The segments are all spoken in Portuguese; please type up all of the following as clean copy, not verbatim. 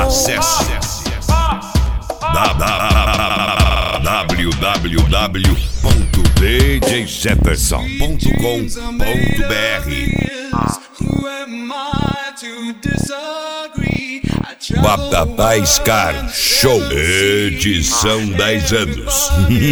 Acesse www.djjefferson.com.br. Batatais Car Show, edição 10 anos.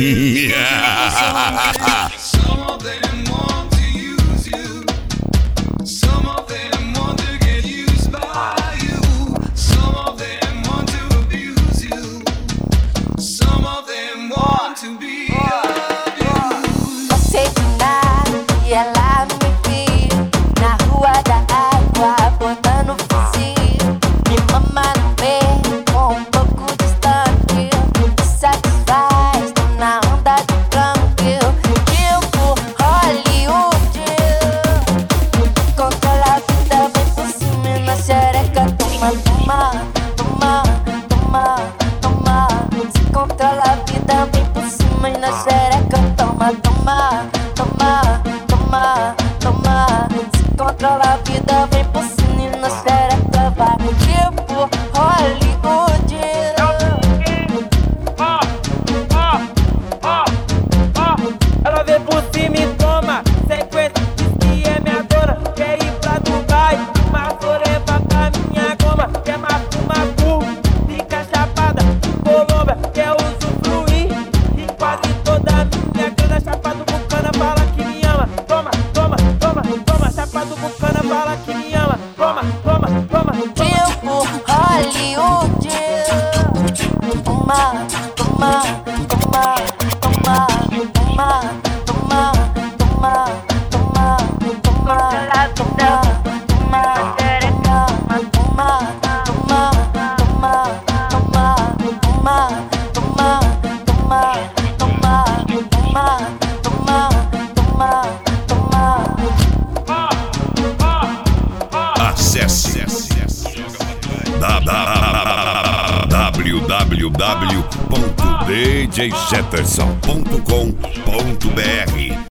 Sei de nada e ela me viu na rua da água, botando fuzil. Me mama no meio, com um pouco distante. Me satisfaz, tô na onda de tranquilo. Tipo Hollywood, controla a vida, vem por cima e na xereca. Toma, toma, toma, toma, toma. Se controla a vida, vem por cima e na xereca. Toma, toma, toma, toma, toma. Se controla a vida, vem por cima e na xereca. Vai tipo Hollywood. Ela vem por cima e toma sequência, diz que é minha dona. Quer ir pra Dubai, mas vou levar pra minha goma. Quer macu, fica chapada, Colômbia, quer usufruir. E quase toda minha grana, chapado bucana, fala que me ama. Toma, toma, toma, toma, chapado bucana, fala que me ama. Toma, toma, toma, Tipo Hollywood. Toma, toma, toma, toma, toma, toma, toma, toma, toma, toma, toma, toma, toma, toma, toma, toma, toma, toma, toma, toma, Acesse www.djjefferson.com.br.